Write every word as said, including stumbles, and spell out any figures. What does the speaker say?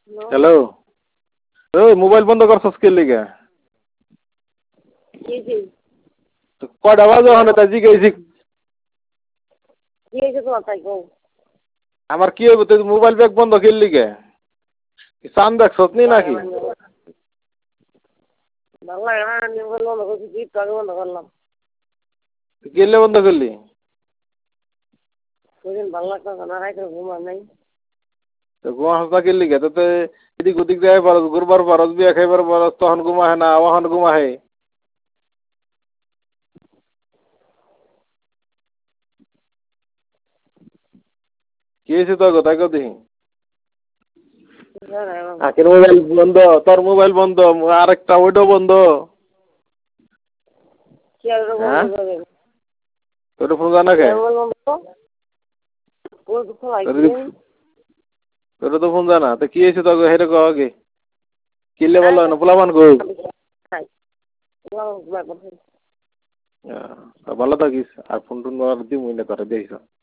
hello ওই mobile বন্ধ করছস কে লিগা জি জি কয়টা বাজে ওখানে তাই জিজ্ঞেসি কি হয়েছে তোমার তাই কও আমার কি হইব তুই মোবাইল ব্যাগ বন্ধ কে লিগা চান দেখছস নি নাকি বাংলা গান বন্ধ করছি কি টাকা বন্ধ করলাম গেলে বন্ধ করলি কোনদিন ভালো লাগতো না রাইতে ঘুমা নাই তো ঘুমা হাসা কে লিগা তো এদিক ওদিক যাই পারস ঘুরবার পারস বিয়া খাইবার পারস তখন ঘুমা হে না ওখান ঘুমা হে কি হয়েছে তোর তাই কও দেখি আখের মোবাইল বন্ধ তোর মোবাইল বন্ধ আরেকটা ওইটাও বন্ধ তোর ফোন জানা কে তোর তো ফোন জানা তো কি হয়েছে তোর হেরে কও আগে কিনলে বলো না পোলাপান গো ভালো থাকিস আর ফোন টোন দিমই না তোরা দেখিস